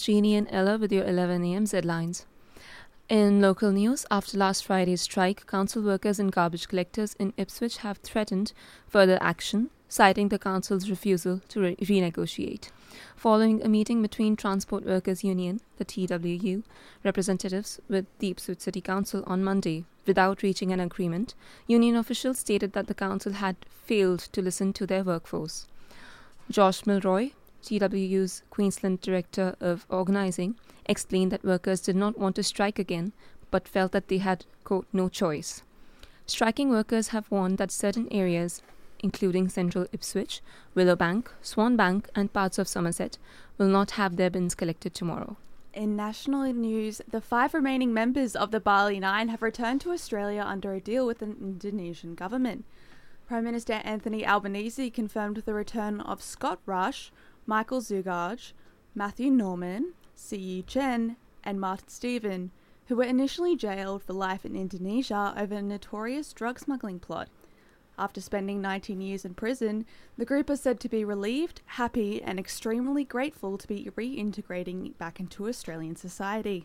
Jeannie and Ella with your 11 a.m. headlines. In local news, after last Friday's strike, council workers and garbage collectors in Ipswich have threatened further action, citing the council's refusal to renegotiate. Following a meeting between Transport Workers Union, the TWU, representatives with the Ipswich City Council on Monday, without reaching an agreement, union officials stated that the council had failed to listen to their workforce. Josh Milroy, TWU's Queensland Director of Organising, explained that workers did not want to strike again, but felt that they had, quote, no choice. Striking workers have warned that certain areas, including central Ipswich, Willowbank, Swanbank and parts of Somerset, will not have their bins collected tomorrow. In national news, the 5 remaining members of the Bali Nine have returned to Australia under a deal with the Indonesian government. Prime Minister Anthony Albanese confirmed the return of Scott Rush, Michael Zugaj, Matthew Norman, C.U. Chen and Martin Stephen, who were initially jailed for life in Indonesia over a notorious drug smuggling plot. After spending 19 years in prison, the group are said to be relieved, happy and extremely grateful to be reintegrating back into Australian society.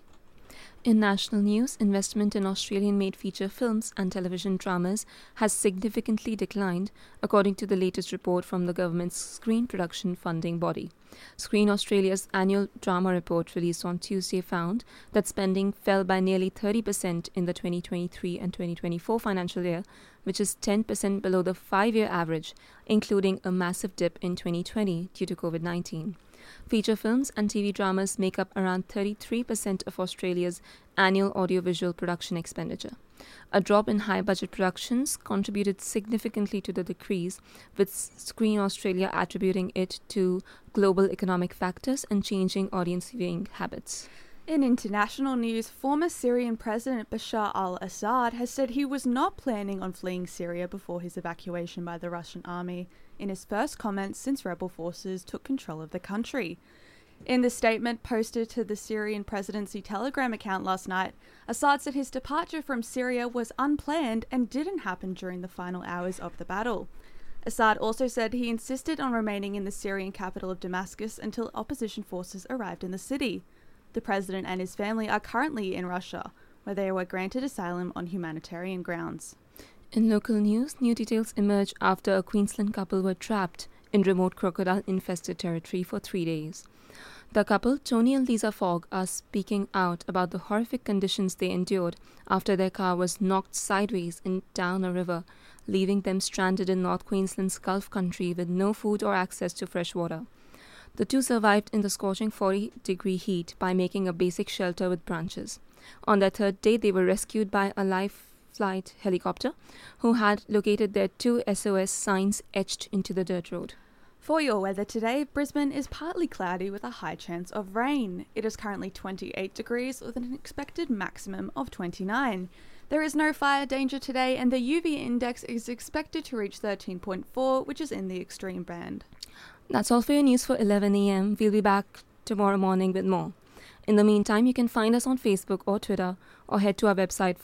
In national news, investment in Australian-made feature films and television dramas has significantly declined, according to the latest report from the government's screen production funding body. Screen Australia's annual drama report released on Tuesday found that spending fell by nearly 30% in the 2023 and 2024 financial year, which is 10% below the 5-year average, including a massive dip in 2020 due to COVID-19. Feature films and TV dramas make up around 33% of Australia's annual audiovisual production expenditure. A drop in high-budget productions contributed significantly to the decrease, with Screen Australia attributing it to global economic factors and changing audience viewing habits. In international news, former Syrian President Bashar al-Assad has said he was not planning on fleeing Syria before his evacuation by the Russian army, in his first comments since rebel forces took control of the country. In the statement posted to the Syrian presidency Telegram account last night, Assad said his departure from Syria was unplanned and didn't happen during the final hours of the battle. Assad also said he insisted on remaining in the Syrian capital of Damascus until opposition forces arrived in the city. The president and his family are currently in Russia, where they were granted asylum on humanitarian grounds. In local news, new details emerge after a Queensland couple were trapped in remote crocodile-infested territory for 3 days. The couple, Tony and Lisa Fogg, are speaking out about the horrific conditions they endured after their car was knocked sideways down a river, leaving them stranded in North Queensland's Gulf country with no food or access to fresh water. The two survived in the scorching 40-degree heat by making a basic shelter with branches. On their 3rd day, they were rescued by a life flight helicopter, who had located their 2 SOS signs etched into the dirt road. For your weather today, Brisbane is partly cloudy with a high chance of rain. It is currently 28 degrees with an expected maximum of 29. There is no fire danger today and the UV index is expected to reach 13.4, which is in the extreme band. That's all for your news for 11 a.m. We'll be back tomorrow morning with more. In the meantime, you can find us on Facebook or Twitter, or head to our website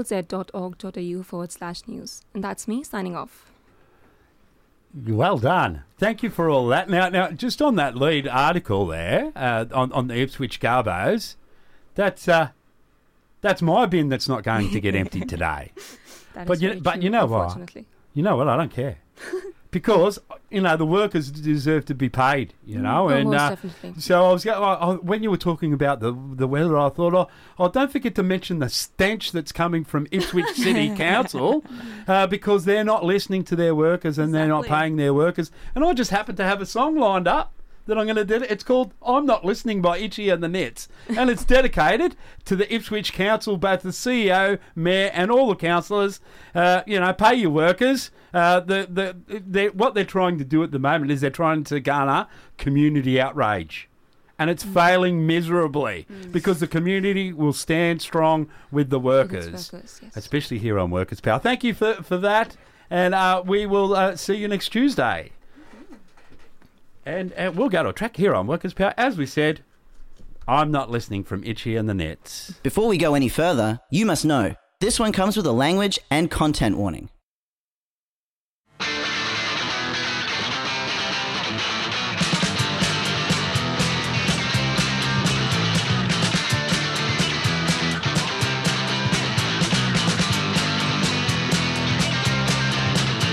4ZZZ.org.au/news. And that's me signing off. Well done. Thank you for all that. Now, just on that lead article there, on the Ipswich Garbos, that's my bin that's not going to get emptied today. But you know what? You know what? I don't care. Because, the workers deserve to be paid, most definitely. So when you were talking about the weather, I thought, don't forget to mention the stench that's coming from Ipswich City Council, because they're not listening to their workers and they're not paying their workers. And I just happen to have a song lined up that I'm going to do. It's called I'm Not Listening by Itchy and the Nets. And it's dedicated to the Ipswich Council, both the CEO, Mayor and all the councillors. Pay your workers. What they're trying to do at the moment is they're trying to garner community outrage. And it's failing miserably because the community will stand strong with the workers. Yes. Especially here on Workers' Power. Thank you for that. And we will see you next Tuesday. And we'll go to a track here on Workers' Power. As we said, I'm not listening from Itchy and the Nets. Before we go any further, you must know, this one comes with a language and content warning.